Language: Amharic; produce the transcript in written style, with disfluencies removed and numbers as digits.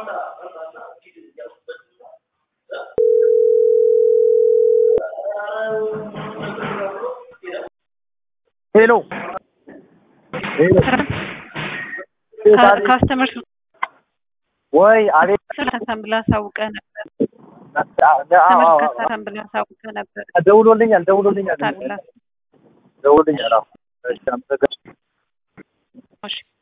Hello. Customers ወይ አቤት ተሰምብላ ሳውቀ ነበር ተሰምብላ ሳውቀ ነበር ደውሎልኛል ታላ ደውሎልኛል እሺ